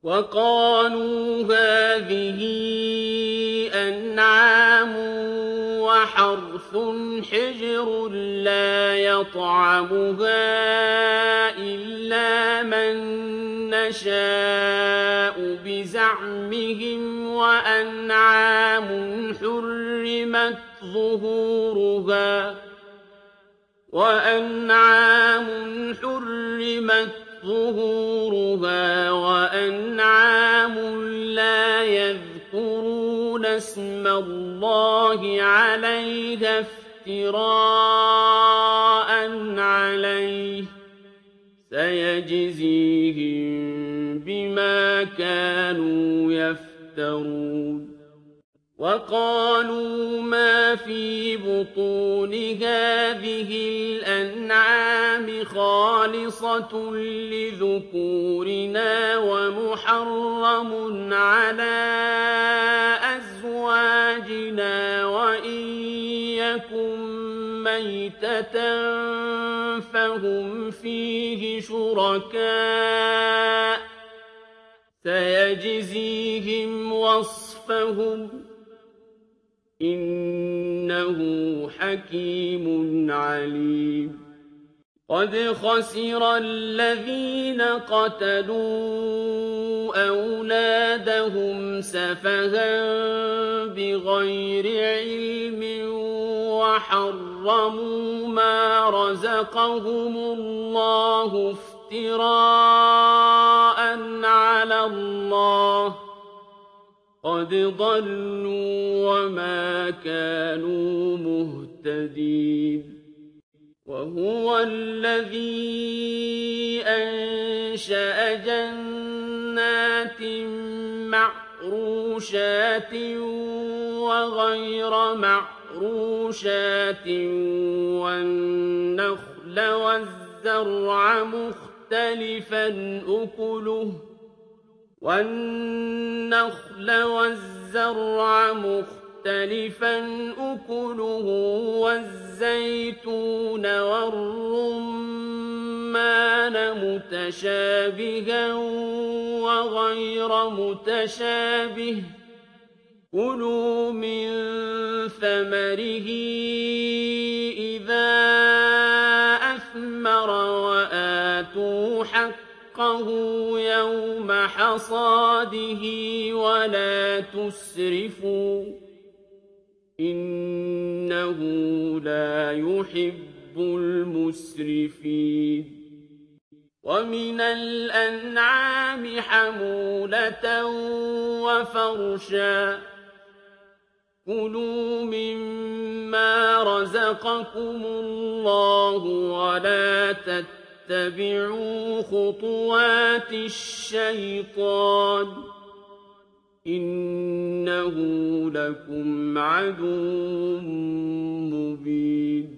وقالوا هذه أنعام وحرث حجر لا يطعمها إلا من نشاء بزعمهم وأنعام حرمت ظهورها وأنعام لا يذكرون اسم الله عليها افتراء عليه سيجزيهم بما كانوا يفترون وقالوا ما في بطون هذه الأنعام خالصة لذكورنا ومحرم على أزواجنا وإن يكن ميتة فهم فيه شركاء سيجزيهم وصفهم إنه حكيم عليم قد خسر الذين قتلوا أولادهم سفها بغير علم وحرموا ما رزقهم الله افتراء على الله قد ضلوا وما كانوا مهتدين وهو الذي أنشأ جنات معروشات وغير معروشات والنخل والزرع مختلفا أكله والزيتون والرمان متشابها وغير متشابه كلوا من ثمره إذا أثمر وآتوا حقه يوم حصاده ولا تسرفوا إنه لا يحب المسرفين ومن الأنعام حمولة وفرشا كلوا مما رزقكم الله ولا تتبعوا خطوات الشيطان إنه لكم عدو مبين